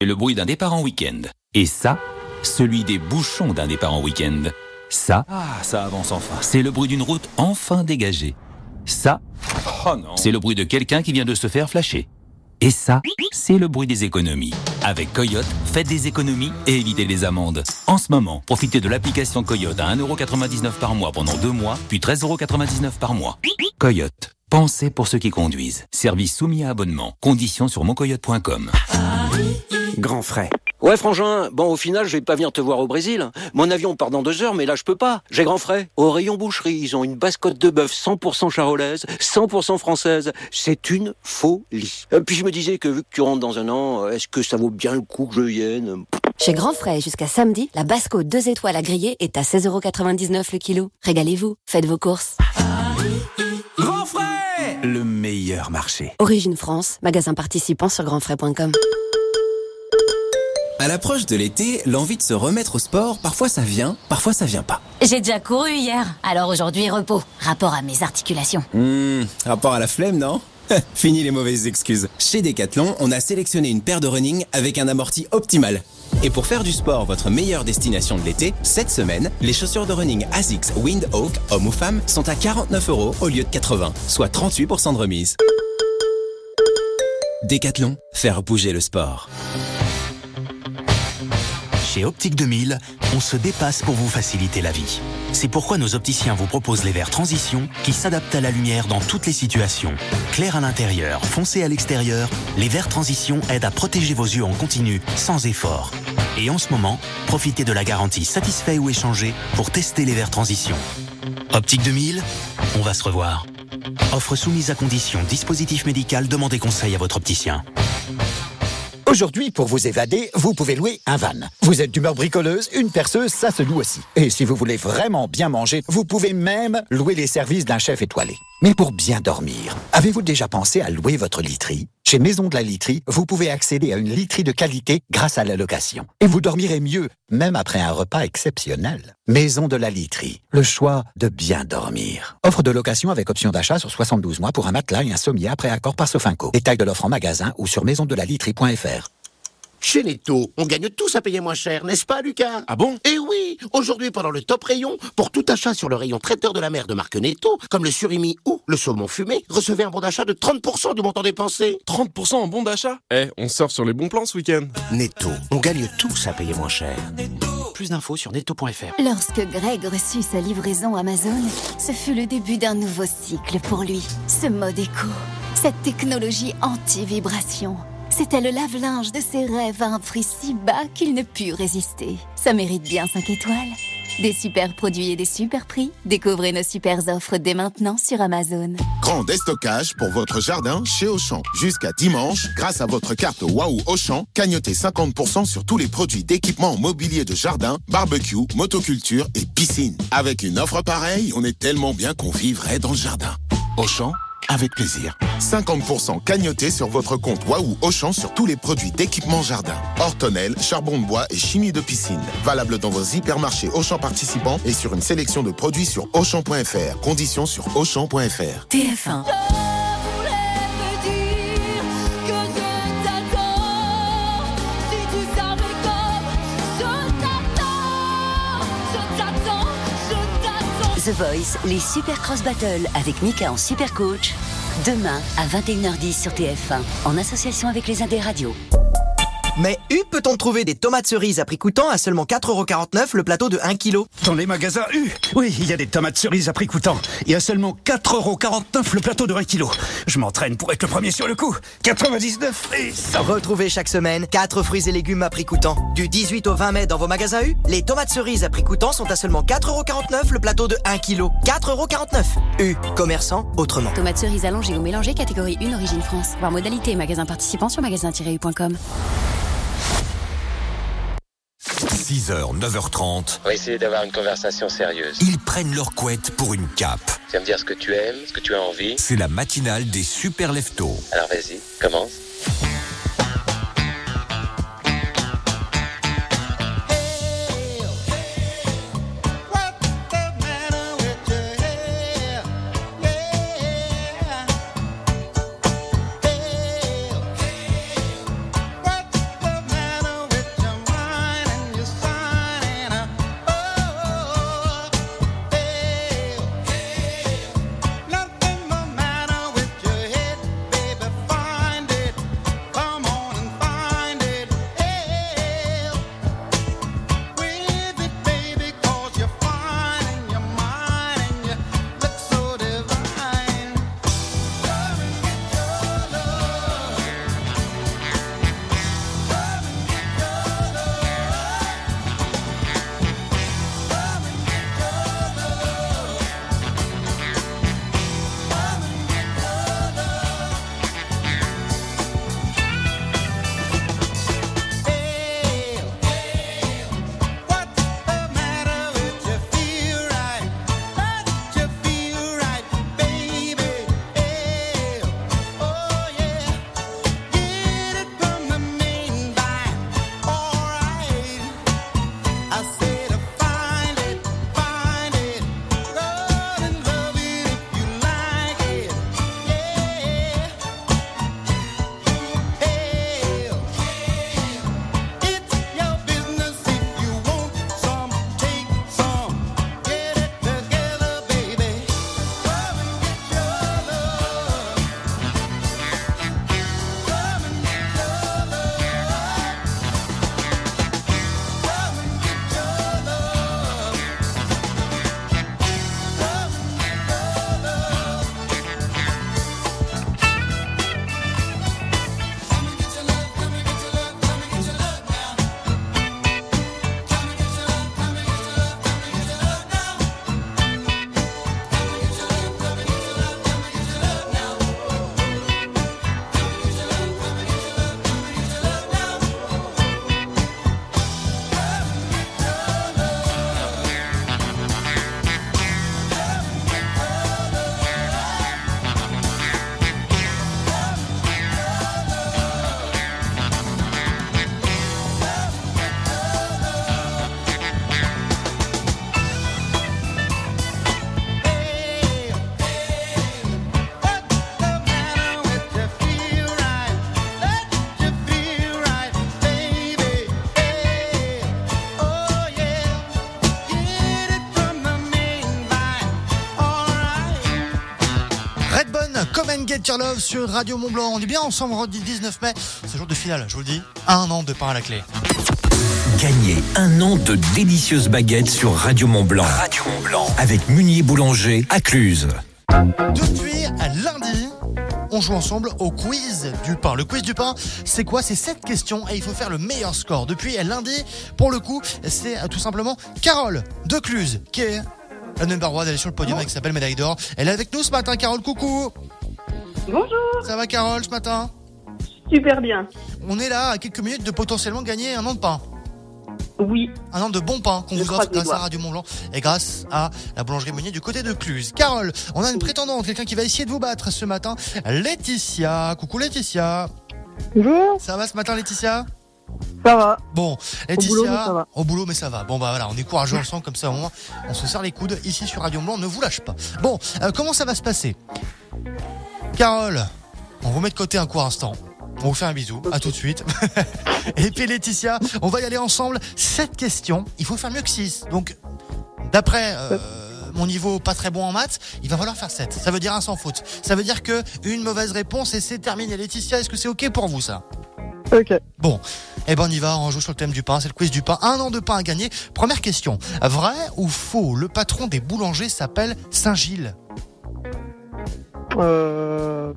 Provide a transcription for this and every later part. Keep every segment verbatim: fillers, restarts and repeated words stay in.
c'est le bruit d'un départ en week-end. Et ça, celui des bouchons d'un départ en week-end. Ça, Ah, ça avance enfin. c'est le bruit d'une route enfin dégagée. Ça, Oh non. c'est le bruit de quelqu'un qui vient de se faire flasher. Et ça, c'est le bruit des économies. Avec Coyote, faites des économies et évitez les amendes. En ce moment, profitez de l'application Coyote à un euro quatre-vingt-dix-neuf par mois pendant deux mois, puis treize euros quatre-vingt-dix-neuf par mois. Coyote, pensez pour ceux qui conduisent. Service soumis à abonnement. Conditions sur mon coyote point com. Grand frais. Ouais, frangin, bon, au final, je vais pas venir te voir au Brésil. Mon avion part dans deux heures, mais là, je peux pas. J'ai grand frais. Au rayon boucherie, ils ont une basse côte de bœuf cent pour cent charolaise, cent pour cent française. C'est une folie. Et puis je me disais que vu que tu rentres dans un an, est-ce que ça vaut bien le coup que je vienne? Chez Grand Frais, jusqu'à samedi, la basse côte deux étoiles à griller est à seize euros quatre-vingt-dix-neuf le kilo. Régalez-vous, faites vos courses. Grand frais, le meilleur marché. Origine France, magasin participant sur grand frais point com. À l'approche de l'été, l'envie de se remettre au sport, parfois ça vient, parfois ça vient pas. J'ai déjà couru hier, alors aujourd'hui repos. Rapport à mes articulations. Hum, rapport à la flemme, non? Fini les mauvaises excuses. Chez Decathlon, on a sélectionné une paire de running avec un amorti optimal. Et pour faire du sport votre meilleure destination de l'été, cette semaine, les chaussures de running Asics Windhawk, hommes ou femmes, sont à quarante-neuf euros au lieu de quatre-vingts, soit trente-huit pour cent de remise. Decathlon, faire bouger le sport. Chez Optique deux mille, on se dépasse pour vous faciliter la vie. C'est pourquoi nos opticiens vous proposent les verres Transition qui s'adaptent à la lumière dans toutes les situations. Clair à l'intérieur, foncé à l'extérieur, les verres Transition aident à protéger vos yeux en continu, sans effort. Et en ce moment, profitez de la garantie satisfait ou échangé pour tester les verres Transition. Optique deux mille, on va se revoir. Offre soumise à condition, dispositif médical, demandez conseil à votre opticien. Aujourd'hui, pour vous évader, vous pouvez louer un van. Vous êtes d'humeur bricoleuse, une perceuse, ça se loue aussi. Et si vous voulez vraiment bien manger, vous pouvez même louer les services d'un chef étoilé. Mais pour bien dormir, avez-vous déjà pensé à louer votre literie? Chez Maison de la Literie, vous pouvez accéder à une literie de qualité grâce à la location. Et vous dormirez mieux, même après un repas exceptionnel. Maison de la Literie, le choix de bien dormir. Offre de location avec option d'achat sur soixante-douze mois pour un matelas et un sommier après accord par Sofinco. Détail de l'offre en magasin ou sur maison de la literie point f r. Chez Netto, on gagne tous à payer moins cher, n'est-ce pas, Lucas? Ah bon? Eh oui! Aujourd'hui, pendant le top rayon, pour tout achat sur le rayon traiteur de la mer de marque Netto, comme le surimi ou le saumon fumé, recevez un bon d'achat de trente pour cent du montant dépensé. trente pour cent en bon d'achat? Eh, on sort sur les bons plans ce week-end. Netto, on gagne tous à payer moins cher. Plus d'infos sur netto point f r. Lorsque Greg reçut sa livraison Amazon, ce fut le début d'un nouveau cycle pour lui. Ce mode éco, cette technologie anti-vibration. C'était le lave-linge de ses rêves à un prix si bas qu'il ne put résister. Ça mérite bien cinq étoiles. Des super produits et des super prix. Découvrez nos super offres dès maintenant sur Amazon. Grand déstockage pour votre jardin chez Auchan. Jusqu'à dimanche, grâce à votre carte Waouh Auchan, cagnotez cinquante pour cent sur tous les produits d'équipement mobilier de jardin, barbecue, motoculture et piscine. Avec une offre pareille, on est tellement bien qu'on vivrait dans le jardin. Auchan, avec plaisir. cinquante pour cent cagnoté sur votre compte Waouh Auchan sur tous les produits d'équipement jardin. Ortonel, charbon de bois et chimie de piscine. Valable dans vos hypermarchés Auchan participants et sur une sélection de produits sur auchan point f r. Conditions sur auchan point f r. T F un. The Voice, les Super Cross Battle avec Mika en Super Coach. Demain à vingt et une heures dix sur T F un, en association avec les Indes Radio. Mais U, peut-on trouver des tomates cerises à prix coûtant à seulement quatre euros quarante-neuf le plateau de un kilo? Dans les magasins U, oui, il y a des tomates cerises à prix coûtant. Et à seulement quatre euros quarante-neuf le plateau de un kilo. Je m'entraîne pour être le premier sur le coup. quatre-vingt-dix-neuf et cent. Retrouvez chaque semaine quatre fruits et légumes à prix coûtant. Du dix-huit au vingt mai dans vos magasins U, les tomates cerises à prix coûtant sont à seulement quatre euros quarante-neuf le plateau de un kilo. quatre euros quarante-neuf. U, commerçant autrement. Tomates cerises allongées ou mélangées, catégorie un, origine France. Voir modalité et magasin participant sur magasin tiret u point com. six heures, neuf heures trente. On va essayer d'avoir une conversation sérieuse. Ils prennent leur couette pour une cape. Tu vas me dire ce que tu aimes, ce que tu as envie. C'est la matinale des super leftos. Alors vas-y, commence. Get Your Love sur Radio Mont-Blanc. On est bien ensemble vendredi dix-neuf mai. C'est jour de finale, je vous le dis. Un an de pain à la clé. Gagnez un an de délicieuses baguettes sur Radio Mont-Blanc. Radio Mont-Blanc. Avec Munier Boulanger à Cluse. Depuis lundi, on joue ensemble au quiz du pain. Le quiz du pain, c'est quoi? C'est sept questions et il faut faire le meilleur score. Depuis lundi, pour le coup, c'est tout simplement Carole de Cluse qui est la number one. Elle est sur le podium avec sa belle médaille d'or. Elle est avec nous ce matin. Carole, coucou. Bonjour. Ça va Carole ce matin? Super bien. On est là à quelques minutes de potentiellement gagner un an de pain. Oui. Un an de bon pain qu'on vous offre grâce à Radio Mont-Blanc et grâce à la boulangerie Meunier du côté de Cluse. Carole, on a une prétendante, quelqu'un qui va essayer de vous battre ce matin. Laetitia. Coucou Laetitia. Bonjour. Ça va ce matin Laetitia? Ça va. Bon, Laetitia, au boulot, mais ça va. Au boulot, mais ça va. Bon, bah voilà, on est courageux ensemble, comme ça au moins, on se serre les coudes ici sur Radio Mont-Blanc, ne vous lâche pas. Bon, euh, comment ça va se passer? Carole, on vous met de côté un court instant. On vous fait un bisou, okay. À tout de suite. Et puis Laetitia, on va y aller ensemble. sept questions, il faut faire mieux que six. Donc, d'après euh, mon niveau pas très bon en maths, il va falloir faire sept. Ça veut dire un sans faute. Ça veut dire que une mauvaise réponse et c'est terminé. Laetitia, est-ce que c'est ok pour vous ça? Ok. Bon, eh ben on y va, on joue sur le thème du pain, c'est le quiz du pain. Un an de pain à gagner. Première question, vrai ou faux, le patron des boulangers s'appelle Saint-Gilles? Euh...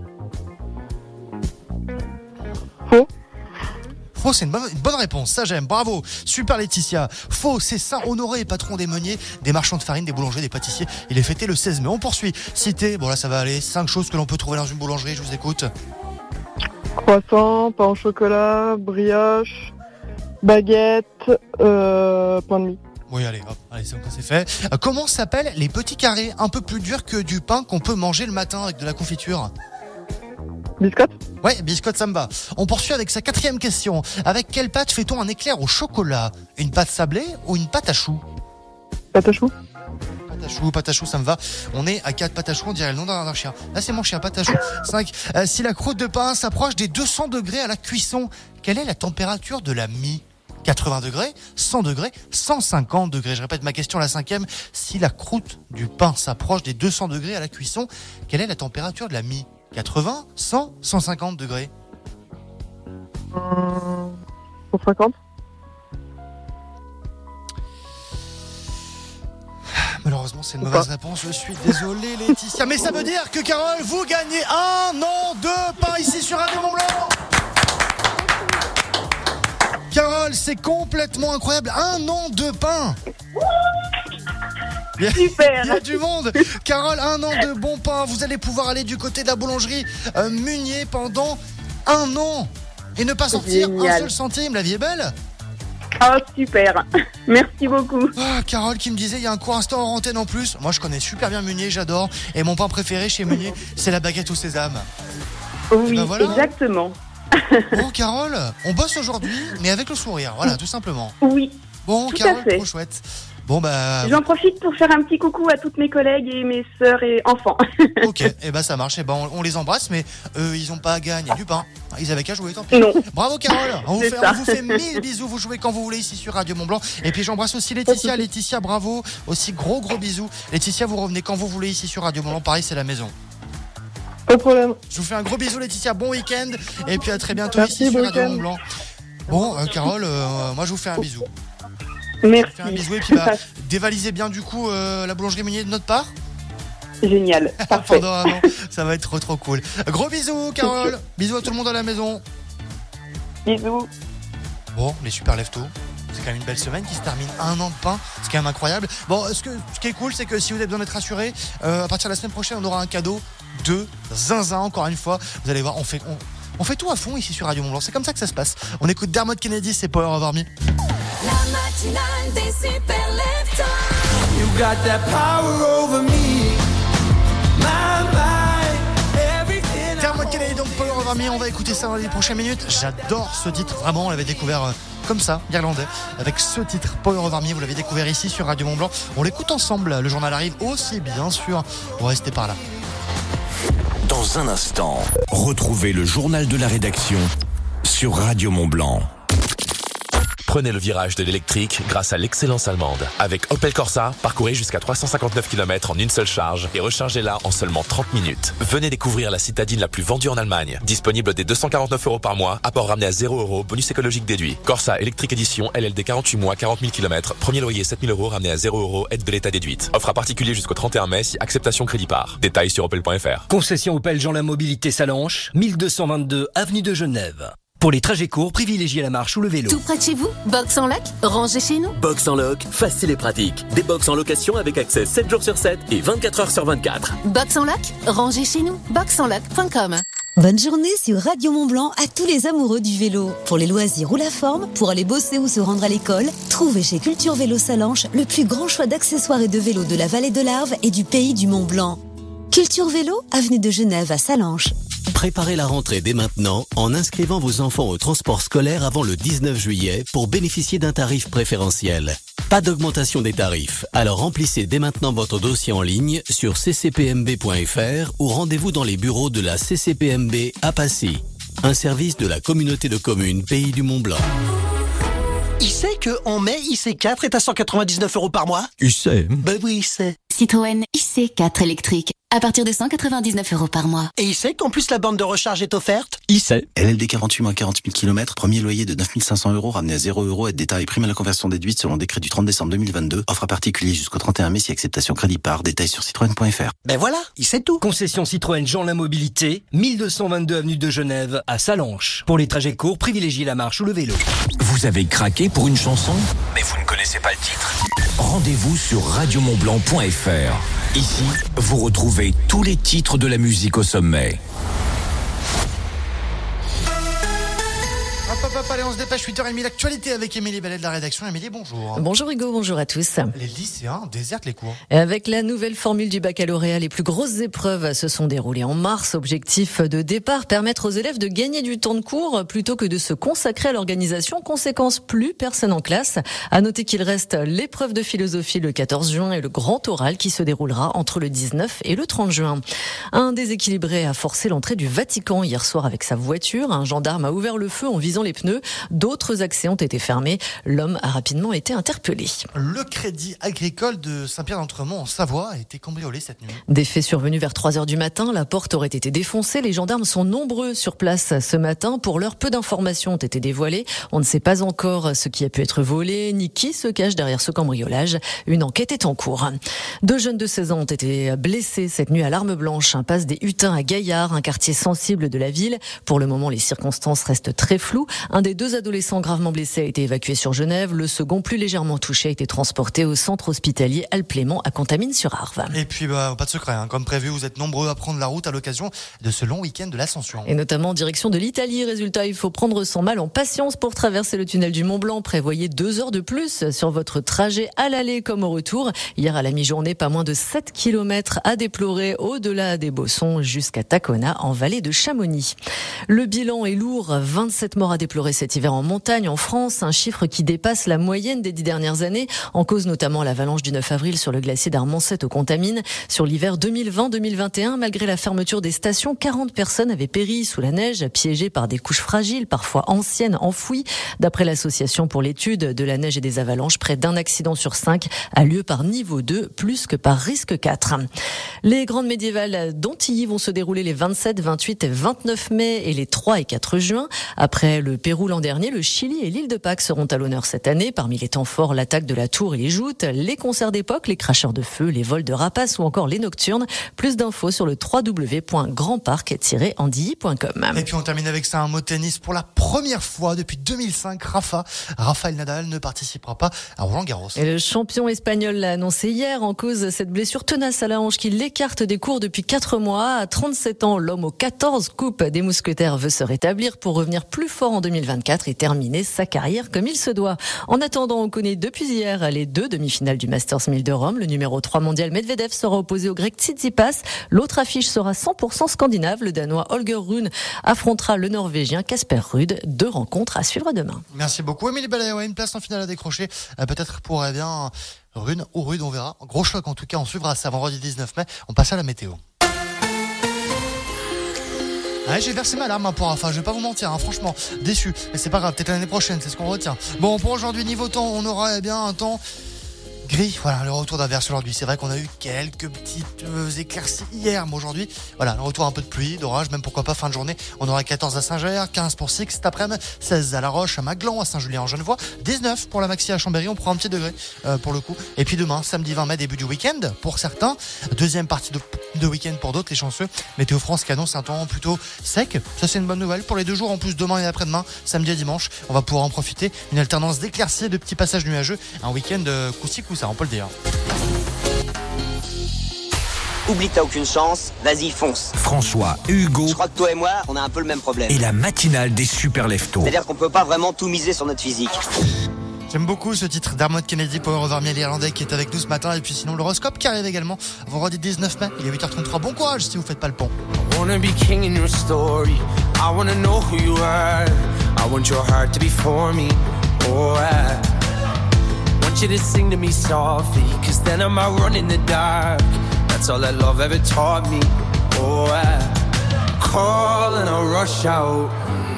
Faux. Faux, c'est une bonne, une bonne réponse, ça j'aime, bravo, super Laetitia. Faux, c'est Saint-Honoré, patron des meuniers, des marchands de farine, des boulangers, des pâtissiers. Il est fêté le seize mai. On poursuit. Cité, bon là ça va aller, cinq choses que l'on peut trouver dans une boulangerie, je vous écoute. Croissant, pain au chocolat, brioche, baguette, euh, pain de mie. Oui, allez, hop, allez, c'est, c'est fait. Euh, comment s'appellent les petits carrés un peu plus durs que du pain qu'on peut manger le matin avec de la confiture? Biscotte. Ouais, biscotte samba. On poursuit avec sa quatrième question. Avec quelle pâte fait-on un éclair au chocolat? Une pâte sablée ou une pâte à choux? Pâte à choux. Pâte à choux, pâte à choux, ça me va. On est à quatre pâtes à choux, on dirait le nom d'un, d'un chien. Là, c'est mon chien, pâte à choux. cinq. Euh, si la croûte de pain s'approche des deux cents degrés à la cuisson, quelle est la température de la mie? quatre-vingts degrés, cent degrés, cent cinquante degrés. Je répète ma question, la cinquième. Si la croûte du pain s'approche des deux cents degrés à la cuisson, quelle est la température de la mie? quatre-vingts, cent, cent cinquante degrés. Euh, cent cinquante. Malheureusement, c'est une mauvaise réponse. Je suis désolé, Laetitia. Mais ça veut dire que, Carole, vous gagnez un an de pain ici sur Radio Mont-Blanc. Carole, c'est complètement incroyable. Un an de pain. Il y a, super. Il y a du monde. Carole, un an de bon pain. Vous allez pouvoir aller du côté de la boulangerie euh, Meunier pendant un an et ne pas sortir Génial. un seul centime. La vie est belle. Oh, super. Merci beaucoup. Oh, Carole qui me disait, il y a un court instant en antenne en plus. Moi, je connais super bien Meunier, j'adore. Et mon pain préféré chez Meunier, c'est la baguette au sésame. Oui, ben voilà. Exactement. Bon, Carole, on bosse aujourd'hui, mais avec le sourire. Voilà, tout simplement. Oui. Bon, tout Carole, trop chouette. Bon, bah. J'en profite pour faire un petit coucou à toutes mes collègues et mes sœurs et enfants. Ok, et eh bah ça marche. Et ben on, on les embrasse, mais eux, ils ont pas à gagner du pain. Ils avaient qu'à jouer, tant pis. Non. Bravo, Carole. On vous, fait, on vous fait mille bisous. Vous jouez quand vous voulez ici sur Radio Mont-Blanc. Et puis j'embrasse aussi Laetitia. Laetitia, bravo. Aussi gros, gros bisous. Laetitia, vous revenez quand vous voulez ici sur Radio Mont-Blanc. Pareil, c'est la maison. Pas de problème. Je vous fais un gros bisou, Laetitia. Bon week-end. Et puis à très bientôt Merci, ici sur bon Radio week-end. Mont-Blanc. Bon, euh, Carole, euh, moi je vous fais un bisou. Merci. Je vous fais un bisou et puis bah, dévalisez bien du coup euh, la boulangerie Meunier de notre part. Génial. Parfait. Pendant un an, ça va être trop trop cool. Gros bisous, Carole. Bisous à tout le monde à la maison. Bisous. Bon, les super leftos. C'est quand même une belle semaine qui se termine. Un an de pain, c'est quand même incroyable. Bon, ce, que, ce qui est cool, c'est que si vous avez besoin d'être rassuré, euh, à partir de la semaine prochaine, on aura un cadeau de zinzin. Encore une fois, vous allez voir, on fait, on, on fait tout à fond ici sur Radio Mont-Blanc. C'est comme ça que ça se passe. On écoute Dermot Kennedy, c'est Power Over Me. La matinale des super leftos. You got that power over me. My mind, everything. Dermot Kennedy, donc Power Over Me. On va écouter ça dans les prochaines minutes. J'adore ce titre, vraiment. On l'avait découvert euh, comme ça, irlandais, avec ce titre Power Over Me. Vous l'avez découvert ici sur Radio Mont-Blanc. On l'écoute ensemble. Le journal arrive aussi, bien sûr. On va rester par là. Dans un instant, retrouvez le journal de la rédaction sur Radio Mont-Blanc. Prenez le virage de l'électrique grâce à l'excellence allemande. Avec Opel Corsa, parcourez jusqu'à trois cent cinquante-neuf kilomètres en une seule charge et rechargez-la en seulement trente minutes. Venez découvrir la citadine la plus vendue en Allemagne. Disponible dès deux cent quarante-neuf euros par mois, apport ramené à zéro euros, bonus écologique déduit. Corsa électrique édition L L D quarante-huit mois, quarante mille kilomètres, premier loyer sept mille euros ramené à zéro euros, aide de l'État déduite. Offre à particulier jusqu'au trente et un mai si acceptation crédit par. Détails sur opel point f r. Concession Opel Jean la Mobilité Salanches, mille deux cent vingt-deux avenue de Genève. Pour les trajets courts, privilégiez la marche ou le vélo. Tout près de chez vous, Box en Loc, rangez chez nous. Box en Loc, facile et pratique. Des box en location avec accès sept jours sur sept et vingt-quatre heures sur vingt-quatre. Box en Loc, rangez chez nous. box en loc point com. Bonne journée sur Radio Mont-Blanc à tous les amoureux du vélo. Pour les loisirs ou la forme, pour aller bosser ou se rendre à l'école, trouvez chez Culture Vélo Salanches le plus grand choix d'accessoires et de vélos de la vallée de l'Arve et du pays du Mont-Blanc. Culture Vélo, avenue de Genève à Salanches. Préparez la rentrée dès maintenant en inscrivant vos enfants au transport scolaire avant le dix-neuf juillet pour bénéficier d'un tarif préférentiel. Pas d'augmentation des tarifs, alors remplissez dès maintenant votre dossier en ligne sur c c p m b point f r ou rendez-vous dans les bureaux de la C C P M B à Passy. Un service de la communauté de communes Pays du Mont-Blanc. Il sait que en mai, I C quatre est à cent quatre-vingt-dix-neuf euros par mois? Il sait. Ben oui, il sait. Citroën I C quatre électrique, à partir de cent quatre-vingt-dix-neuf euros par mois. Et il sait qu'en plus la bande de recharge est offerte? Il sait. L L D quarante-huit mois, quarante mille kilomètres, premier loyer de neuf mille cinq cents euros, ramené à zéro euros, aide d'État et prime à la conversion déduite selon décret du trente décembre deux mille vingt-deux. Offre à particulier jusqu'au trente et un mai si acceptation crédit par. Détails sur citroën point f r. Ben voilà, il sait tout. Concession Citroën Jean la Mobilité, mille deux cent vingt-deux avenue de Genève à Salanches. Pour les trajets courts, privilégiez la marche ou le vélo. Vous avez craqué pour une chanson, mais vous ne connaissez pas le titre? Rendez-vous sur radio mont blanc point f r. Ici, vous retrouvez tous les titres de la musique au sommet. Hop, hop, hop, allez, on se dépêche, huit heures trente, l'actualité avec Émilie Bellet de la rédaction. Émilie, bonjour. Bonjour Hugo, bonjour à tous. Les lycéens désertent les cours. Avec la nouvelle formule du baccalauréat, les plus grosses épreuves se sont déroulées en mars. Objectif de départ, permettre aux élèves de gagner du temps de cours plutôt que de se consacrer à l'organisation. Conséquence, plus personne en classe. À noter qu'il reste l'épreuve de philosophie le quatorze juin et le grand oral qui se déroulera entre le dix-neuf et le trente juin. Un déséquilibré a forcé l'entrée du Vatican hier soir avec sa voiture. Un gendarme a ouvert le feu en visant les pneus. D'autres accès ont été fermés. L'homme a rapidement été interpellé. Le crédit agricole de Saint-Pierre-d'Entremont en Savoie a été cambriolé cette nuit. Des faits survenus vers trois heures du matin. La porte aurait été défoncée. Les gendarmes sont nombreux sur place ce matin. Pour l'heure, peu d'informations ont été dévoilées. On ne sait pas encore ce qui a pu être volé, ni qui se cache derrière ce cambriolage. Une enquête est en cours. Deux jeunes de seize ans ont été blessés cette nuit à l'Arme Blanche, impasse des Hutins à Gaillard, un quartier sensible de la ville. Pour le moment, les circonstances restent très floues. Un des deux adolescents gravement blessés a été évacué sur Genève. Le second, plus légèrement touché, a été transporté au centre hospitalier Alplément à Contamine-sur-Arve. Et puis, bah, pas de secret, hein. Comme prévu, vous êtes nombreux à prendre la route à l'occasion de ce long week-end de l'Ascension. Et notamment en direction de l'Italie. Résultat, il faut prendre son mal en patience pour traverser le tunnel du Mont-Blanc. Prévoyez deux heures de plus sur votre trajet à l'aller comme au retour. Hier, à la mi-journée, pas moins de sept kilomètres à déplorer au-delà des Bossons jusqu'à Tacona en vallée de Chamonix. Le bilan est lourd. vingt-sept morts à déplorer cet hiver en montagne en France, un chiffre qui dépasse la moyenne des dix dernières années, en cause notamment l'avalanche du neuf avril sur le glacier d'Armancette aux Contamines. Sur l'hiver deux mille vingt deux mille vingt et un, malgré la fermeture des stations, quarante personnes avaient péri sous la neige, piégées par des couches fragiles, parfois anciennes, enfouies. D'après l'association pour l'étude de la neige et des avalanches, près d'un accident sur cinq a lieu par niveau deux, plus que par risque quatre. Les grandes médiévales d'Antilly vont se dérouler les vingt-sept, vingt-huit et vingt-neuf mai et les trois et quatre juin. Après le Pérou l'an dernier, le Chili et l'île de Pâques seront à l'honneur cette année. Parmi les temps forts, l'attaque de la tour et les joutes, les concerts d'époque, les cracheurs de feu, les vols de rapaces ou encore les nocturnes. Plus d'infos sur le w w w point grand parc tiret andilly point com. Et puis on termine avec ça, un mot tennis. Pour la première fois depuis deux mille cinq, Rafa, Rafael Nadal ne participera pas à Roland-Garros. Et le champion espagnol l'a annoncé hier, en cause cette blessure tenace à la hanche qui l'écarte des cours depuis quatre mois. À trente-sept ans, l'homme aux quatorze coupes des mousquetaires veut se rétablir pour revenir plus fort en deux mille vingt-quatre et terminer sa carrière comme il se doit. En attendant, on connaît depuis hier les deux demi-finales du Masters mille de Rome. Le numéro trois mondial Medvedev sera opposé au grec Tsitsipas. L'autre affiche sera cent pour cent scandinave. Le danois Holger Rune affrontera le norvégien Casper Ruud. Deux rencontres à suivre demain. Merci beaucoup Émilie Bellet. Une place en finale à décrocher. Euh, peut-être pour eh bien Rune ou Ruud, on verra. Gros choc en tout cas, on suivra ça vendredi dix-neuf mai. On passe à la météo. Ouais, j'ai versé ma larme hein, pour Rafa, je vais pas vous mentir, hein, franchement, déçu. Mais c'est pas grave, peut-être l'année prochaine, c'est ce qu'on retient. Bon, pour aujourd'hui, niveau temps, on aura eh bien un temps gris, voilà, le retour d'averse aujourd'hui. C'est vrai qu'on a eu quelques petites euh, éclaircies hier, mais aujourd'hui, voilà, le retour un peu de pluie, d'orage, même pourquoi pas fin de journée. On aura quatorze à Saint-Ger, quinze pour Six cet après-midi, seize à La Roche, à Maglan, à Saint-Julien-en-Genevois, dix-neuf pour la Maxi à Chambéry, on prend un petit degré euh, pour le coup. Et puis demain, samedi vingt mai, début du week-end pour certains, deuxième partie de, de week-end pour d'autres, les chanceux. Météo France qui annonce un temps plutôt sec, ça c'est une bonne nouvelle. Pour les deux jours en plus, demain et après-demain, samedi et dimanche, on va pouvoir en profiter. Une alternance d'éclaircies et de petits passages nuageux, un week-end euh, coup-ci coup-ça, on peut le dire. Oublie que t'as aucune chance, vas-y fonce. François et Hugo. Je crois que toi et moi, on a un peu le même problème. Et la matinale des super leftos. C'est-à-dire qu'on peut pas vraiment tout miser sur notre physique. J'aime beaucoup ce titre d'Armand Kennedy, Power Over Me, l'Irlandais qui est avec nous ce matin. Et puis sinon l'horoscope qui arrive également vendredi dix-neuf mai, il est huit heures trente-trois. Bon courage si vous faites pas le pont. I wanna be king in your story. I wanna know who you are. I want your heart to be for me. Oh, I want you to sing to me softly, cause then I might run in the dark. That's all that love ever taught me. Oh, I call and I rush out.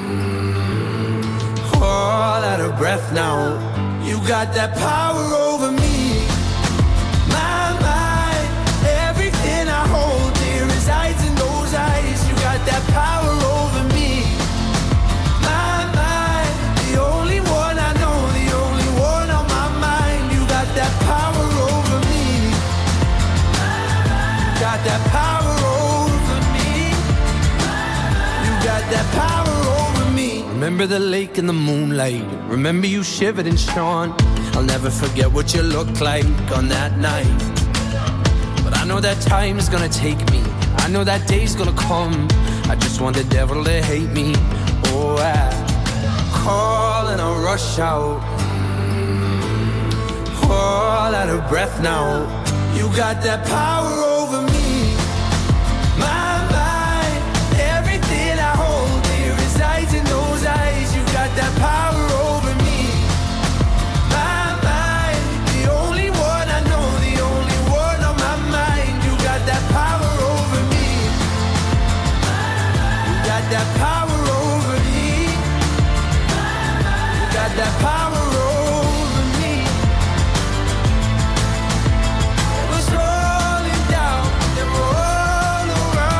All out of breath now. You got that power over me. My mind, everything I hold dear resides in those eyes. You got that power over me. My mind, the only one I know, the only one on my mind. You got that power over me. You got that power over me. You got that power over me. Remember the lake in the moonlight. Remember you shivered and shone. I'll never forget what you looked like on that night. But I know that time is gonna take me. I know that day's gonna come. I just want the devil to hate me. Oh, I call and I rush out. All out of breath now. You got that power over me. My mind, everything I hold dear resides in those eyes. You got that power over me. My mind, the only one I know, the only one on my mind. You got that power over me. You got that power over me. You got that power over me. It was rolling down and roll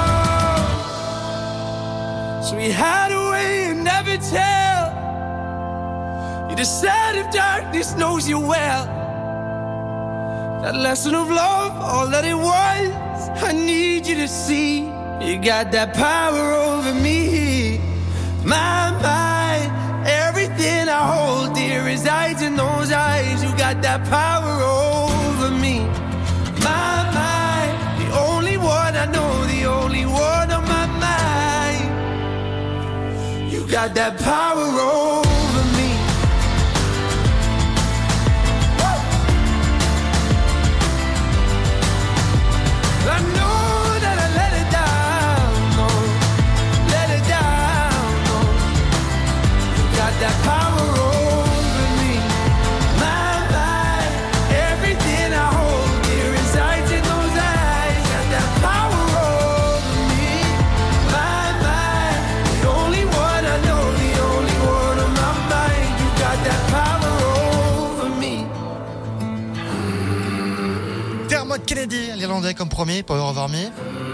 around. So we had a way and never tell. You decided darkness knows you well. That lesson of love, all that it was, I need you to see. You got that power over me. My mind, everything I hold dear resides in those eyes. You got that power over me. My mind, the only one I know, the only one on my mind. You got that power over me. I know that I let it down, no, let it down, no. You got that power over me. My mind, everything I hold dear resides in those eyes. Got that power over me. My mind, the only one I know, the only one on my mind. You got that power over me. Dermot Kennedy, l'Irlandais comme premier, Power Over Me.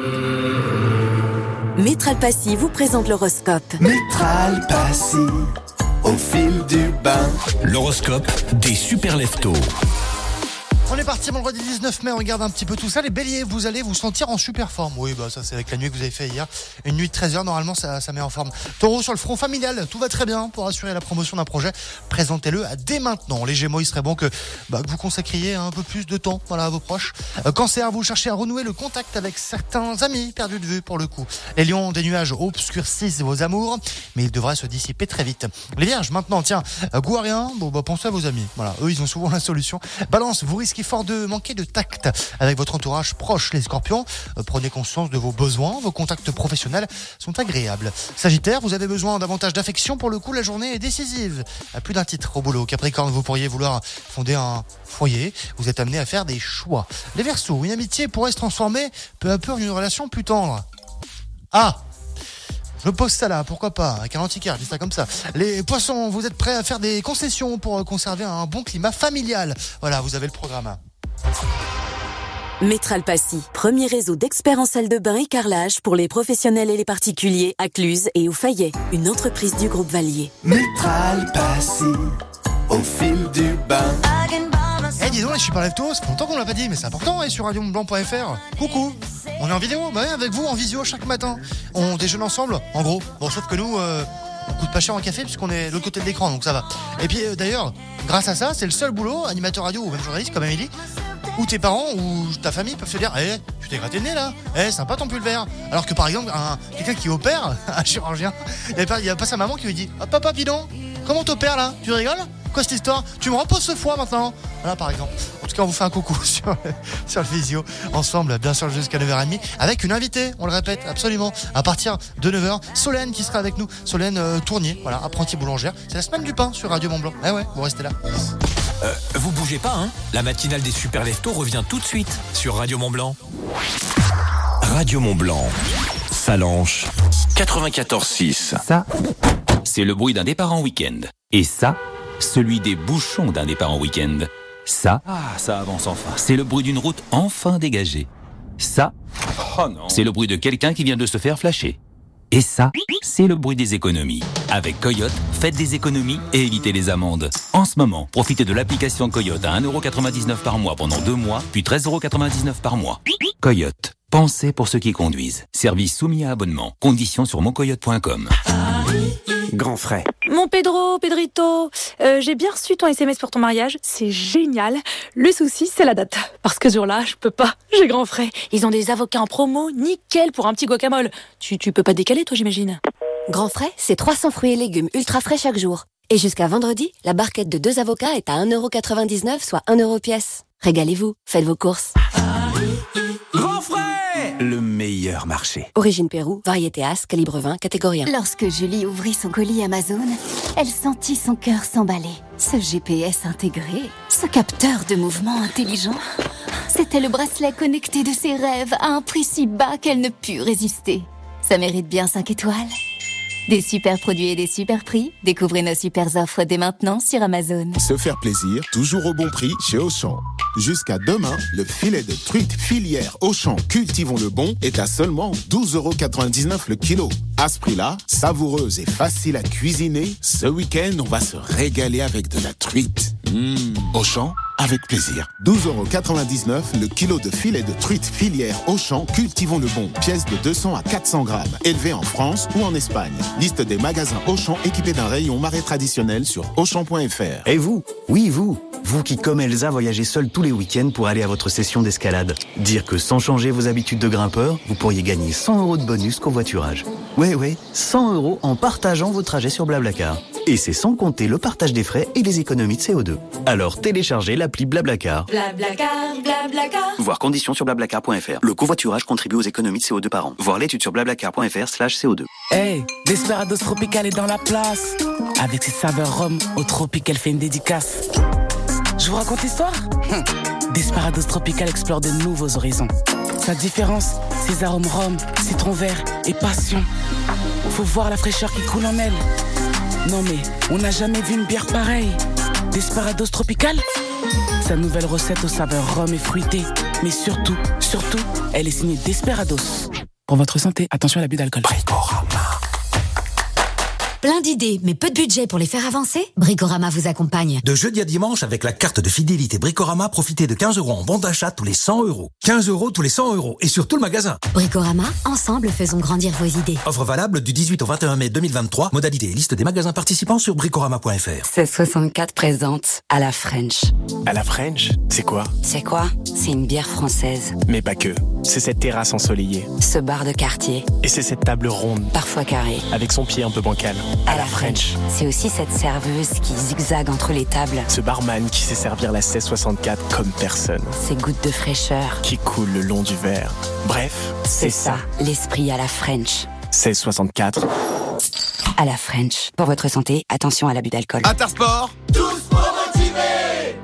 Métral Passy vous présente l'horoscope. Métral Passy, au fil du bain. L'horoscope des super leftos. On est parti vendredi dix-neuf mai, on regarde un petit peu tout ça. Les béliers, vous allez vous sentir en super forme. Oui, bah ça c'est avec la nuit que vous avez fait hier. Une nuit de treize heures, normalement ça, ça met en forme. Taureau, sur le front familial, tout va très bien pour assurer la promotion d'un projet. Présentez-le dès maintenant. Les gémeaux, il serait bon que, bah, que vous consacriez un peu plus de temps, voilà, à vos proches. Euh, cancer, vous cherchez à renouer le contact avec certains amis perdus de vue pour le coup. Les lions, des nuages obscurcissent vos amours, mais ils devraient se dissiper très vite. Les vierges, maintenant, tiens, euh, goût à rien, bon, bah, pensez à vos amis. Voilà, eux, ils ont souvent la solution. Balance, vous risquez fort de manquer de tact avec votre entourage proche. Les scorpions, euh, prenez conscience de vos besoins, vos contacts professionnels sont agréables. Sagittaire, vous avez besoin davantage d'affection, pour le coup la journée est décisive. À plus d'un titre au boulot. Capricorne, vous pourriez vouloir fonder un foyer, vous êtes amené à faire des choix. Les Verseaux, une amitié pourrait se transformer peu à peu en une relation plus tendre. Ah, Le poste ça là, pourquoi pas, avec un antiquaire, je dis ça comme ça. Les poissons, vous êtes prêts à faire des concessions pour conserver un bon climat familial. Voilà, vous avez le programme. Métral Passy, premier réseau d'experts en salle de bain et carrelage pour les professionnels et les particuliers à Cluse et au Fayet, une entreprise du groupe Valier. Métral Passy, au fil du bain. Eh dis donc, je suis pas lève tôt, ça fait longtemps qu'on l'a pas dit, mais c'est important, et sur radio mont blanc point f r. Coucou, on est en vidéo, bah ouais, avec vous en visio chaque matin. On déjeune ensemble, en gros. Bon, sauf que nous, euh, on coûte pas cher en café puisqu'on est de l'autre côté de l'écran, donc ça va. Et puis euh, d'ailleurs, grâce à ça, c'est le seul boulot, animateur radio ou même journaliste comme Amélie, où tes parents ou ta famille peuvent se dire, eh, tu t'es gratté le nez là, eh, sympa ton pulvère. Alors que par exemple, un, quelqu'un qui opère, un chirurgien, il n'y a, a pas sa maman qui lui dit, ah papa, dis donc, comment t'opères là? Tu rigoles? Quoi cette histoire? Tu me reposes ce foie maintenant? Voilà par exemple. En tout cas, on vous fait un coucou sur, sur le visio ensemble, bien sûr jusqu'à neuf heures trente avec une invitée, on le répète absolument, à partir de neuf heures, Solène qui sera avec nous, Solène euh, Tournier, voilà, apprentie boulangère. C'est la semaine du pain sur Radio Mont Blanc. Eh ouais, vous restez là. Euh, vous bougez pas, hein? La matinale des Super Leftos revient tout de suite sur Radio Mont Blanc. Radio Mont Blanc, Salanches, quatre-vingt-quatorze six. Ça, c'est le bruit d'un départ en week-end. Et ça, celui des bouchons d'un départ en week-end. Ça, ah, ça avance enfin. C'est le bruit d'une route enfin dégagée. Ça, oh non, c'est le bruit de quelqu'un qui vient de se faire flasher. Et ça, c'est le bruit des économies. Avec Coyote, faites des économies et évitez les amendes. En ce moment, profitez de l'application Coyote à un euro quatre-vingt-dix-neuf par mois pendant deux mois, puis treize euros quatre-vingt-dix-neuf par mois. Coyote, pensez pour ceux qui conduisent. Service soumis à abonnement. Conditions sur mon coyote point com. Grand frais. Mon Pedro, Pedrito, euh, j'ai bien reçu ton S M S pour ton mariage, c'est génial. Le souci, c'est la date. Parce que ce jour-là, je peux pas, j'ai grand frais. Ils ont des avocats en promo, nickel pour un petit guacamole. Tu, tu peux pas décaler, toi, j'imagine. Grand frais, c'est trois cents fruits et légumes ultra frais chaque jour. Et jusqu'à vendredi, la barquette de deux avocats est à un euro quatre-vingt-dix-neuf, soit un euro pièce. Régalez-vous, faites vos courses. Grand frais! Le meilleur marché. Origine Pérou, variété As, calibre vingt, catégorie un. Lorsque Julie ouvrit son colis Amazon, elle sentit son cœur s'emballer. Ce G P S intégré, ce capteur de mouvement intelligent, c'était le bracelet connecté de ses rêves à un prix si bas qu'elle ne put résister. Ça mérite bien cinq étoiles. Des super produits et des super prix. Découvrez nos super offres dès maintenant sur Amazon. Se faire plaisir, toujours au bon prix chez Auchan. Jusqu'à demain, le filet de truite filière Auchan Cultivons le Bon est à seulement douze euros quatre-vingt-dix-neuf le kilo. À ce prix-là, savoureuse et facile à cuisiner, ce week-end, on va se régaler avec de la truite. Mmh. Auchan, avec plaisir. douze euros quatre-vingt-dix-neuf le kilo de filet de truite filière Auchan Cultivons le Bon. Pièce de deux cents à quatre cents grammes. Élevé en France ou en Espagne. Liste des magasins Auchan équipés d'un rayon marais traditionnel sur auchan point f r. Et vous? Oui, vous. Vous qui, comme Elsa, voyagez seul tous les week-ends pour aller à votre session d'escalade. Dire que sans changer vos habitudes de grimpeur, vous pourriez gagner cent euros de bonus covoiturage. Ouais, ouais, cent euros en partageant vos trajets sur Blablacar. Et c'est sans compter le partage des frais et les économies de C O deux. Alors téléchargez l'appli Blablacar. Blablacar, Blablacar. Voir conditions sur blablacar point f r. Le covoiturage contribue aux économies de C O deux par an. Voir l'étude sur blablacar point f r slash C O deux. Hey, Desperados Tropical est dans la place. Avec ses saveurs rhum, au tropique, elle fait une dédicace. Je vous raconte l'histoire? Desperados Tropical explore de nouveaux horizons. Sa différence, ses arômes rhum, citron vert et passion. Faut voir la fraîcheur qui coule en elle. Non mais, on n'a jamais vu une bière pareille. Desperados Tropical? Sa nouvelle recette aux saveurs rhum et fruitées. Mais surtout, surtout, elle est signée Desperados. Pour votre santé, attention à l'abus d'alcool. Bricorama. Plein d'idées, mais peu de budget pour les faire avancer? Bricorama vous accompagne. De jeudi à dimanche, avec la carte de fidélité Bricorama, profitez de quinze euros en bon d'achat tous les cent euros. quinze euros tous les cent euros et sur tout le magasin. Bricorama, ensemble faisons grandir vos idées. Offre valable du dix-huit au vingt et un mai deux mille vingt-trois. Modalité et liste des magasins participants sur bricorama point f r. seize soixante-quatre présente à la French. À la French, c'est quoi? C'est quoi? C'est une bière française. Mais pas que. C'est cette terrasse ensoleillée. Ce bar de quartier. Et c'est cette table ronde. Parfois carrée. Avec son pied un peu bancal. À la French. C'est aussi cette serveuse qui zigzague entre les tables. Ce barman qui sait servir la seize soixante-quatre comme personne. Ces gouttes de fraîcheur qui coulent le long du verre. Bref, c'est, c'est ça, l'esprit à la French. seize soixante-quatre. À la French. Pour votre santé, attention à l'abus d'alcool. Intersport, tous pour motiver.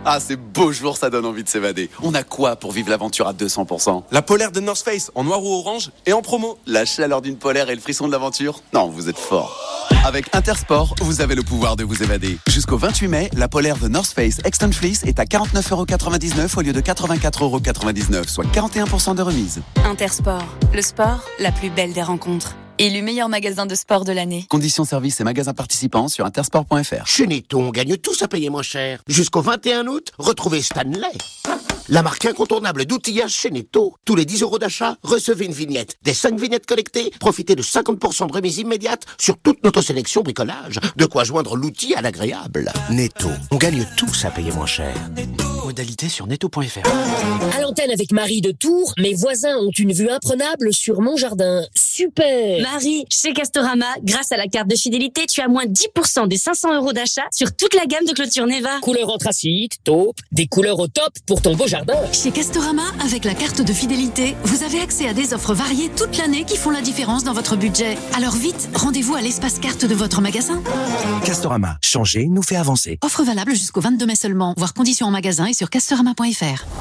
Ah, ces beaux jours, ça donne envie de s'évader. On a quoi pour vivre l'aventure à deux cents pour cent? La polaire de North Face, en noir ou orange, et en promo. La chaleur d'une polaire et le frisson de l'aventure? Non, vous êtes fort. Avec Intersport, vous avez le pouvoir de vous évader. Jusqu'au vingt-huit mai, la polaire de North Face Extend Fleece est à quarante-neuf euros quatre-vingt-dix-neuf au lieu de quatre-vingt-quatre euros quatre-vingt-dix-neuf, soit quarante et un pour cent de remise. Intersport, le sport, la plus belle des rencontres. Élu meilleur magasin de sport de l'année. Conditions services et magasins participants sur intersport point f r. Chez Netto, on gagne tous à payer moins cher. Jusqu'au vingt et un août, retrouvez Stanley. La marque incontournable d'outillage chez Netto. Tous les dix euros d'achat, recevez une vignette. Des cinq vignettes collectées, profitez de cinquante pour cent de remise immédiate sur toute notre sélection bricolage. De quoi joindre l'outil à l'agréable. Netto, on gagne tous à payer moins cher. Modalité sur netto point f r. À l'antenne avec Marie de Tours, mes voisins ont une vue imprenable sur mon jardin. Super! Marie, chez Castorama, grâce à la carte de fidélité, tu as moins dix pour cent des cinq cents euros d'achat sur toute la gamme de clôture Neva. Couleur anthracite, taupe, des couleurs au top pour ton beau jardin. Chez Castorama, avec la carte de fidélité, vous avez accès à des offres variées toute l'année qui font la différence dans votre budget. Alors vite, rendez-vous à l'espace carte de votre magasin. Castorama, changer nous fait avancer. Offre valable jusqu'au vingt-deux mai seulement. Voir conditions en magasin et sur castorama point f r.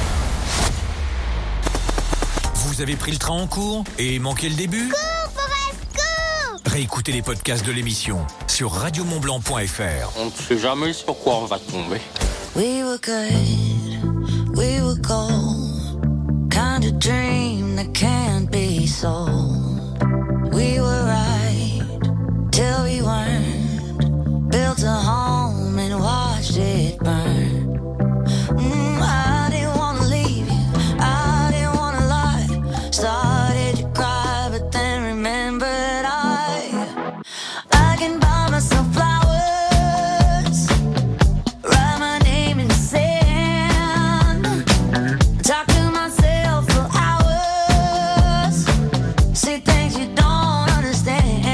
Vous avez pris le train en cours et manqué le début ? Cours, Forest, cours ! Réécoutez les podcasts de l'émission sur radio mont blanc point f r. On ne sait jamais sur quoi on va tomber. We were good, we were gold, kind of dream that can't be sold. We were right till we weren't, built a home and watched it burn. Mm, I didn't wanna leave you, I didn't wanna lie. Started to cry, but then remembered I I can buy myself flowers, write my name in the sand, talk to myself for hours, say things you don't understand.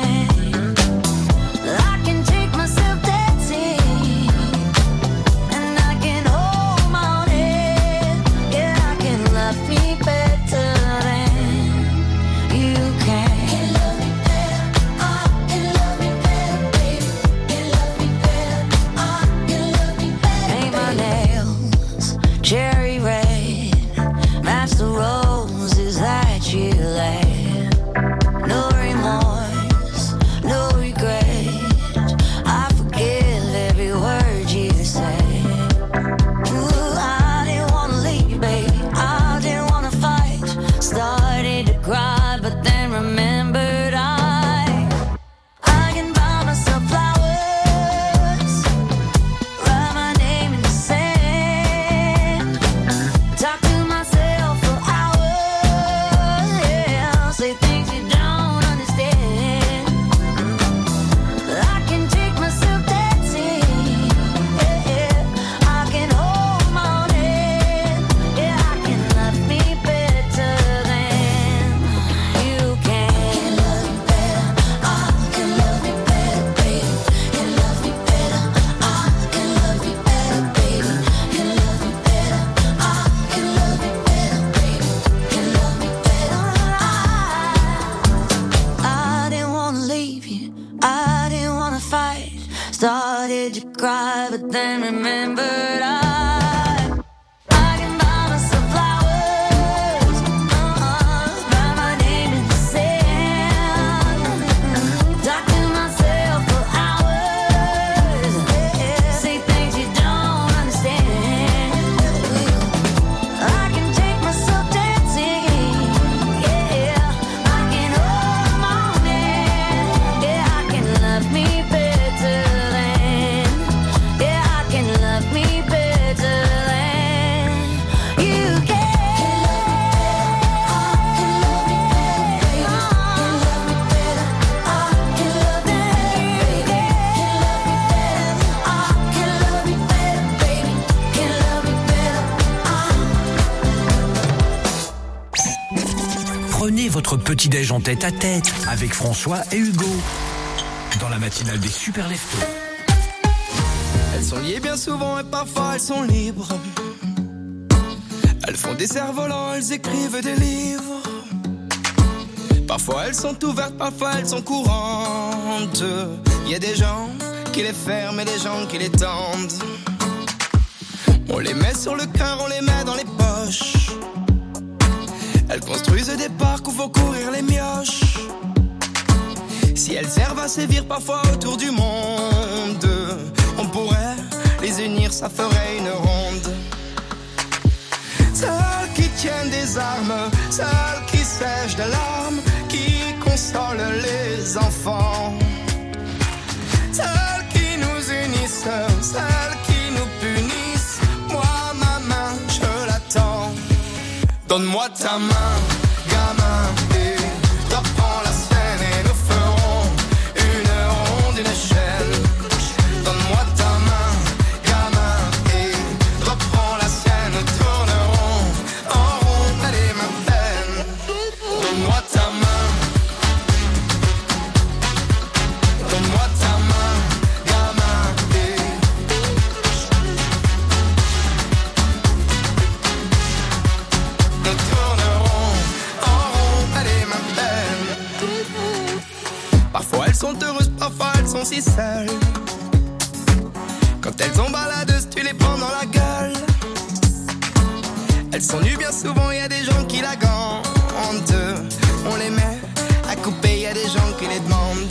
I can take myself dancing, and I can hold my own head. Yeah, I can love me better than you can. Can love me better, I can love me better, baby. Can love me better, I can love me better. Paint my nails cherry red, match the roses that you laid. No remorse, no regret. I forgive every word you say. Ooh, I didn't wanna leave, baby. I didn't wanna fight. Started to cry, but then remembered I I can buy myself flowers, write my name in the sand, talk to myself for hours. Yeah, say things you don't understand. I can take myself dancing. Yeah, I can hold my own head. Yeah, I can love me better than you can. Love me better, I can love me better, baby. Can love me better, I can love me better, baby. Can love me better, I can love me better, baby. Can love me better, I I didn't wanna leave you, I didn't wanna fight. Started to cry, but then remembered I I can buy myself flowers, uh-uh, write my name in the sand, talk to myself for hours, yeah, say things you don't understand. I can take myself dancing, yeah, I can hold my own hand, yeah, I can love me better than, yeah, I can love me better than you can. Can love me better, I can love me better, baby. Can love me better, I can love me better, baby. Can love me better, I can love me better, baby. Prenez votre petit-déj en tête à tête avec François et Hugo dans la matinale des Super Leftos. Elles sont liées bien souvent et parfois elles sont libres. Elles font des cerfs-volants, elles écrivent des livres. Parfois elles sont ouvertes, parfois elles sont courantes. Il y a des gens qui les ferment et des gens qui les tendent. On les met sur le cœur, on les met dans les poches. Elles construisent des parcs où faut courir les mioches. Si elles servent à sévir parfois autour du monde, on pourrait les unir, ça ferait une ronde. Celles qui tiennent des armes, celles qui sèchent de larmes, qui consolent les enfants. Celles qui nous unissent, celles qui nous punissent. Moi, ma main, je l'attends. Donne-moi ta main, gamin, et reprends la scène et nous ferons une ronde, une chaîne. Donne-moi ta main, gamin, et reprends la scène, nous tournerons en rond, allez ma peine. Donne-moi ta main, donne-moi ta main, gamin, et nous tournerons en rond, allez ma peine. Parfois elles sont heureuses, parfois elles sont si seules. Quand elles ont baladeuse, tu les prends dans la gueule. Elles sont nues bien souvent, y a des gens qui la gandent. On les met à couper, y a des gens qui les demandent.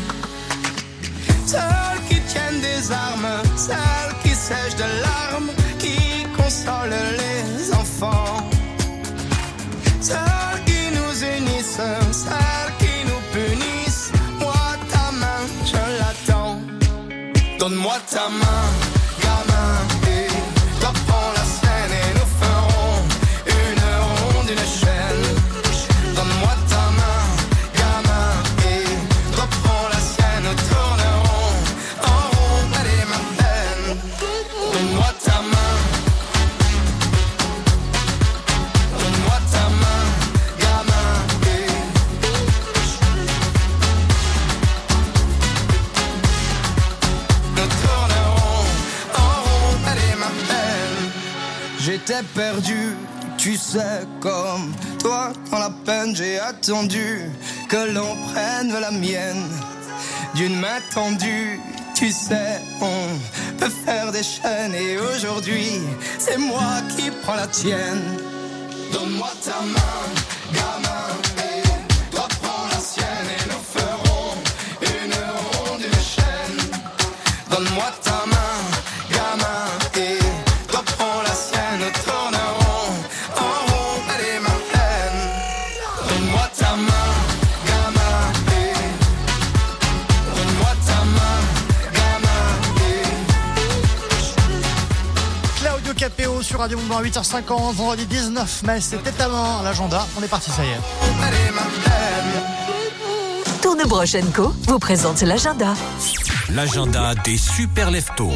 Celles qui tiennent des armes, celles qui sèchent de larmes, qui consolent les enfants. Celles qui nous unissent, celles qui nous punissent. Moi ta main, je l'attends. Donne-moi ta main, gamin, et reprends la scène et nous ferons une ronde, une chaîne. Donne-moi ta main, gamin, et reprends la scène, nous tournerons en rond, allez ma peine. Donne-moi ta main, donne-moi ta main, gamin, et nous tournerons en rond, allez ma peine. J'étais perdu, tu sais, comme toi dans la peine, j'ai attendu que l'on prenne la mienne d'une main tendue. Tu sais, on peut faire des chaînes et aujourd'hui, c'est moi qui prends la tienne. Donne-moi ta main, gamin, et toi prends la sienne et nous ferons une ronde, une chaîne. Donne-moi ta main, gamin, et toi prends la sienne, nous tournerons en rond, allez ma peine. Donne-moi ta main, gamin, et donne-moi ta main, gamin, et Claudio Capéo sur Radio Mont Blanc à huit heures cinquante, vendredi dix-neuf mai, c'était ta main, l'agenda, on est parti, ça y est. allez ma peine. Tournebroche and Co vous présente l'agenda. L'agenda des super leftos.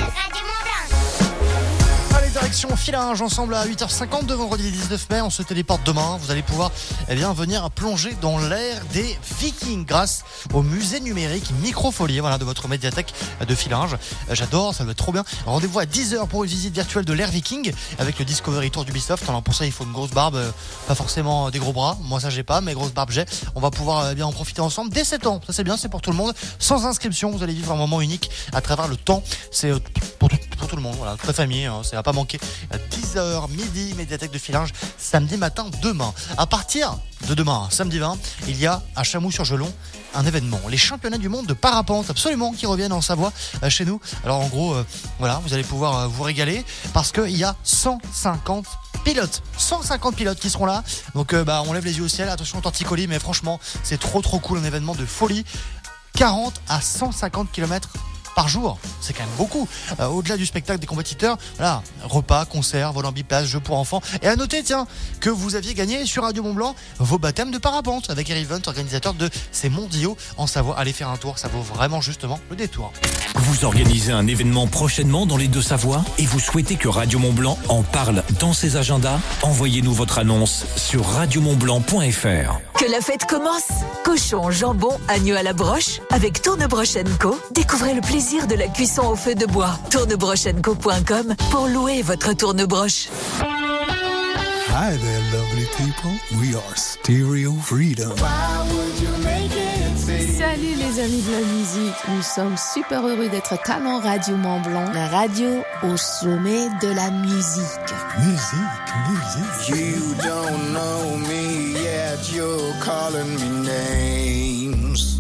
Allez, direction Fillinges, ensemble à huit heures cinquante de vendredi dix-neuf mai, on se téléporte demain, vous allez pouvoir eh bien, venir plonger dans l'ère des Vikings grâce au musée numérique Microfolie, voilà, de votre médiathèque de Fillinges. J'adore, ça va être trop bien. Rendez-vous à dix heures pour une visite virtuelle de l'ère Viking avec le Discovery Tour d'Ubisoft. Alors pour ça, il faut une grosse barbe, pas forcément des gros bras. Moi, ça j'ai pas, mais grosse barbe j'ai. On va pouvoir eh bien en profiter ensemble dès sept ans. Ça c'est bien, c'est pour tout le monde. Sans inscription, vous allez vivre un moment unique à travers le temps. C'est pour tout, pour tout le monde, voilà, toute la famille, hein, ça va pas manquer. À dix heures midi, médiathèque de Fillinges, samedi matin demain. À partir de demain, samedi vingt, il y a à Chamoux-sur-Gelon un événement, les championnats du monde de parapente, absolument, qui reviennent en Savoie euh, chez nous. Alors en gros, euh, voilà, vous allez pouvoir euh, vous régaler parce qu'il y a cent cinquante pilotes, cent cinquante pilotes qui seront là. Donc euh, bah on lève les yeux au ciel, attention au torticolis, mais franchement, c'est trop trop cool, un événement de folie. quarante à cent cinquante kilomètres par jour, c'est quand même beaucoup. Euh, au-delà du spectacle des compétiteurs, voilà, repas, concerts, volant biplace, jeux pour enfants. Et à noter, tiens, que vous aviez gagné sur Radio Mont Blanc vos baptêmes de parapente avec Eric Event, organisateur de ces mondiaux en Savoie. Allez faire un tour, ça vaut vraiment justement le détour. Vous organisez un événement prochainement dans les Deux-Savoies et vous souhaitez que Radio Mont Blanc en parle dans ses agendas? Envoyez-nous votre annonce sur radio mont blanc point f r. Que la fête commence! Cochon, jambon, agneau à la broche. Avec Tournebroche and Co, découvrez le plaisir de la cuisson au feu de bois. tournebroche and co point com pour louer votre tournebroche. Hi there, lovely people. We are Stereo Freedom. Why would you make it? Salut les amis de la musique, nous sommes super heureux d'être Talent Radio Mont-Blanc, la radio au sommet de la musique. Musique, musique. You don't know me yet, you're calling me names.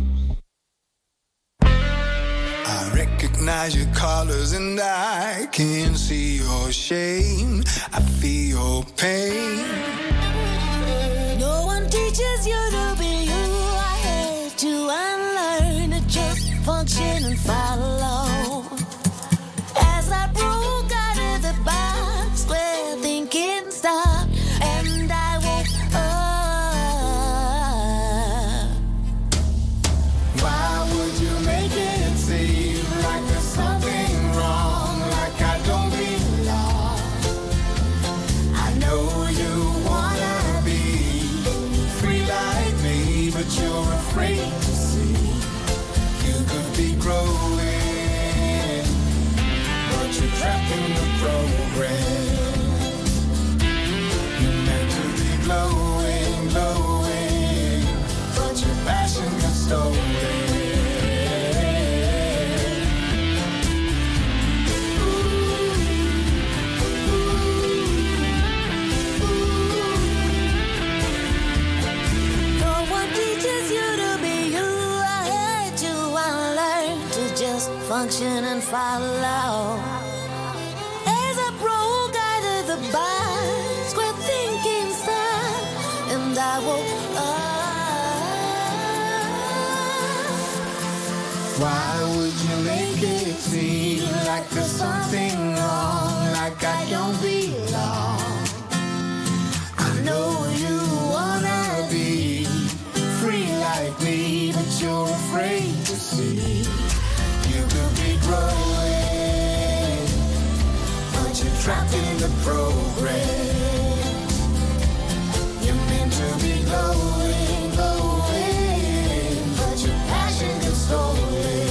I recognize your colors and I can see your shame. I feel your pain. No one teaches you to be you. I have to unlearn to just function and follow. As I broke out of the box where thinking stopped, and I woke up. Why would you make it seem like there's something wrong, like I don't belong? I know you wanna be free like me, but you're afraid to see you could be growing, but you're trapped in the program. You're meant to be glowing, glowing, but your passion got stolen. No one teaches you to be you. I had to unlearn to just function and follow. As I broke out of the box where thinking stopped, and I woke up. Why would you make it seem like there's something wrong, like I don't belong? I know you wanna be free like me, but you're afraid to see you could be growing, but you're trapped in the program. You're meant to be glowing, glowing, but your passion gets stolen.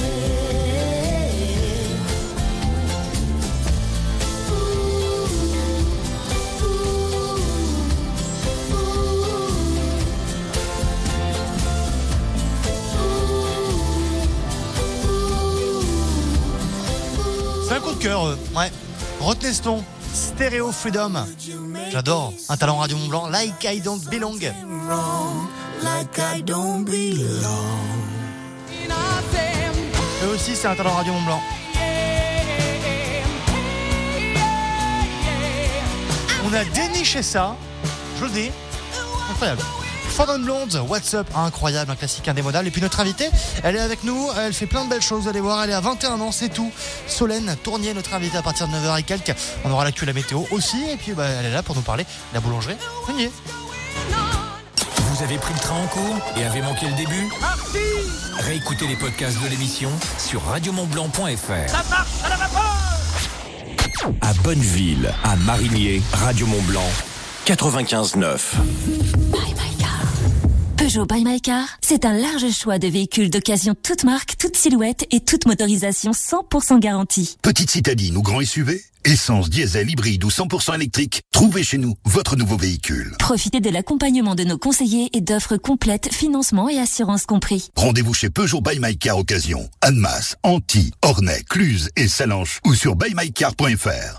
C'est un coup de cœur, euh, ouais. Retenez ce ton, Stereo Freedom. J'adore, un talent Radio Mont Blanc, Like I Don't Belong. Like I don't belong. Eux aussi, c'est un talent Radio Mont Blanc. On a déniché ça, je le dis, incroyable. Ford and Blonde, What's Up, incroyable, un classique indémodable. Et puis notre invitée, elle est avec nous, elle fait plein de belles choses, vous allez voir, elle est à vingt et un ans, c'est tout. Solène Tournier, notre invitée à partir de neuf heures et quelques. On aura l'actu, la météo aussi, et puis bah, elle est là pour nous parler de la boulangerie. Tournier. Vous avez pris le train en cours et avez manqué le début ? Réécoutez les podcasts de l'émission sur radio mont blanc point f r. Ça marche à la vapeur. À Bonneville, à Marigné, Radio Mont Blanc, quatre-vingt-quinze neuf. Peugeot by My Car, c'est un large choix de véhicules d'occasion toute marque, toute silhouette et toute motorisation cent pour cent garantie. Petite citadine ou grand S U V, essence, diesel, hybride ou cent pour cent électrique, trouvez chez nous votre nouveau véhicule. Profitez de l'accompagnement de nos conseillers et d'offres complètes, financement et assurance compris. Rendez-vous chez Peugeot by My Car Occasion, Annemasse, Antilles, Ornay, Cluse et Salanches ou sur buy my car point f r.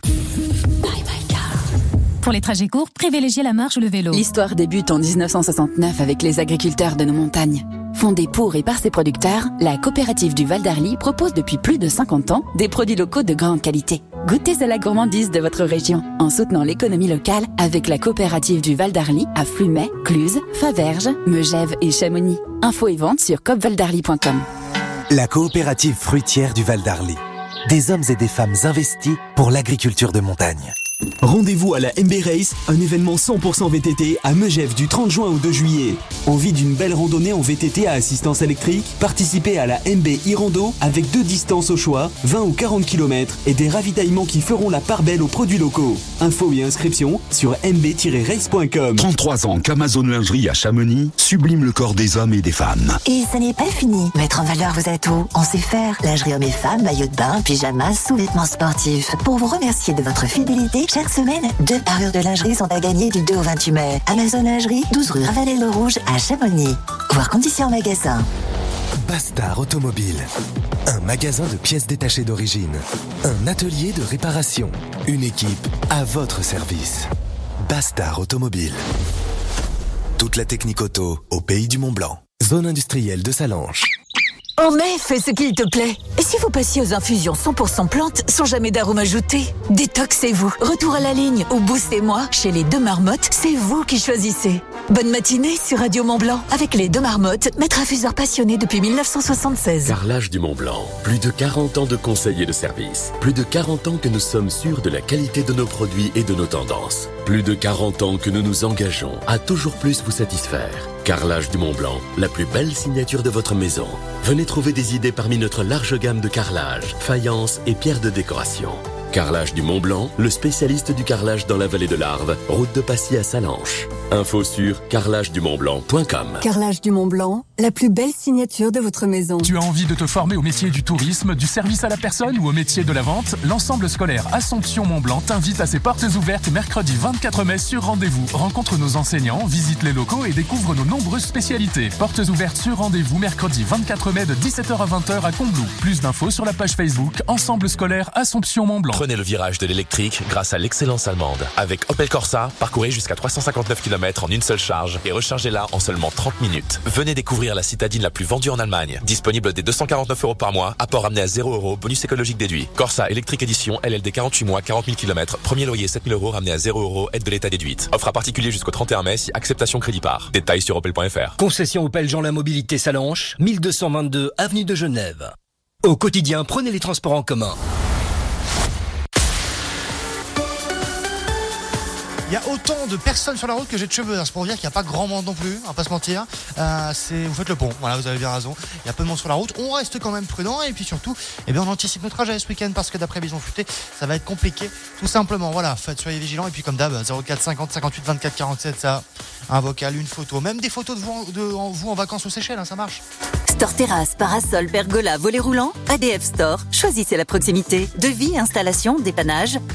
Pour les trajets courts, privilégiez la marche ou le vélo. L'histoire débute en dix-neuf cent soixante-neuf avec les agriculteurs de nos montagnes. Fondée pour et par ses producteurs, la coopérative du Val d'Arly propose depuis plus de cinquante ans des produits locaux de grande qualité. Goûtez à la gourmandise de votre région en soutenant l'économie locale avec la coopérative du Val d'Arly à Flumet, Cluse, Faverges, Megève et Chamonix. Infos et ventes sur coop val d'arly point com. La coopérative fruitière du Val d'Arly. Des hommes et des femmes investis pour l'agriculture de montagne. Rendez-vous à la M B Race, un événement cent pour cent V T T à Megève du trente juin au deux juillet. Envie d'une belle randonnée en V T T à assistance électrique? Participez à la M B e-Rando avec deux distances au choix, vingt ou quarante kilomètres et des ravitaillements qui feront la part belle aux produits locaux. Infos et inscriptions sur m b tiret race point com. trente-trois ans qu'Amazon Lingerie à Chamonix sublime le corps des hommes et des femmes. Et ça n'est pas fini. Mettre en valeur vos atouts, on sait faire. Lingerie hommes et femmes, maillots de bain, pyjamas, sous-vêtements sportifs. Pour vous remercier de votre fidélité, chaque semaine, deux parures de lingerie sont à gagner du deux au vingt-huit mai. Amazon Lingerie, douze rue Ravanel-le-Rouge à Chamonix. Voir conditions en magasin. By Bastard Automobile. Un magasin de pièces détachées d'origine. Un atelier de réparation. Une équipe à votre service. Bastard Automobile. Toute la technique auto au pays du Mont-Blanc. Zone industrielle de Salanches. En mai, fais ce qu'il te plaît. Et si vous passiez aux infusions cent pour cent plantes, sans jamais d'arôme ajouté? Détoxez-vous. Retour à la ligne ou boostez-moi. Chez les Deux Marmottes, c'est vous qui choisissez. Bonne matinée sur Radio Mont-Blanc. Avec les Deux Marmottes, maître infuseur passionné depuis mille neuf cent soixante-seize. Carrelage du Mont-Blanc. Plus de quarante ans de conseils et de services. Plus de quarante ans que nous sommes sûrs de la qualité de nos produits et de nos tendances. Plus de quarante ans que nous nous engageons à toujours plus vous satisfaire. Carrelage du Mont-Blanc, la plus belle signature de votre maison. Venez trouver des idées parmi notre large gamme de carrelage, faïence et pierres de décoration. Carrelage du Mont-Blanc, le spécialiste du carrelage dans la vallée de l'Arve, route de Passy à Salanches. Info sur carrelage du mont blanc point com. Carrelage du Mont-Blanc, la plus belle signature de votre maison. Tu as envie de te former au métier du tourisme, du service à la personne ou au métier de la vente? L'ensemble scolaire Assomption Mont-Blanc t'invite à ses portes ouvertes mercredi vingt-quatre mai sur rendez-vous. Rencontre nos enseignants, visite les locaux et découvre nos nombreuses spécialités. Portes ouvertes sur rendez-vous mercredi vingt-quatre mai de dix-sept heures à vingt heures à Combloux. Plus d'infos sur la page Facebook Ensemble scolaire Assomption Mont-Blanc. Prenez le virage de l'électrique grâce à l'excellence allemande. Avec Opel Corsa, parcourez jusqu'à trois cent cinquante-neuf kilomètres en une seule charge et rechargez-la en seulement trente minutes. Venez découvrir la citadine la plus vendue en Allemagne. Disponible dès deux cent quarante-neuf euros par mois, apport ramené à zéro euros, bonus écologique déduit. Corsa électrique édition L L D quarante-huit mois, quarante mille kilomètres, premier loyer sept mille euros ramené à zéro euros, aide de l'État déduite. Offre à particulier jusqu'au trente et un mai si acceptation crédit par. Détails sur opel point f r. Concession Opel Jean la Mobilité Salanches, mille deux cent vingt-deux avenue de Genève. Au quotidien, prenez les transports en commun. Il y a autant de personnes sur la route que j'ai de cheveux. C'est pour dire qu'il n'y a pas grand monde non plus, on va pas se mentir. Euh, c'est, vous faites le pont, voilà, vous avez bien raison. Il y a peu de monde sur la route. On reste quand même prudent et puis surtout, eh bien, on anticipe nos trajets ce week-end parce que d'après Vision Futée, ça va être compliqué. Tout simplement, voilà, faites, soyez vigilants. Et puis comme d'hab, zéro quatre cinquante cinquante-huit vingt-quatre quarante-sept, ça, un vocal, une photo, même des photos de vous en, de, en, vous en vacances aux Seychelles, hein, ça marche. Store terrasse, parasol, pergola, volet roulant, A D F Store. Choisissez la proximité. Devis, installation, dépannage.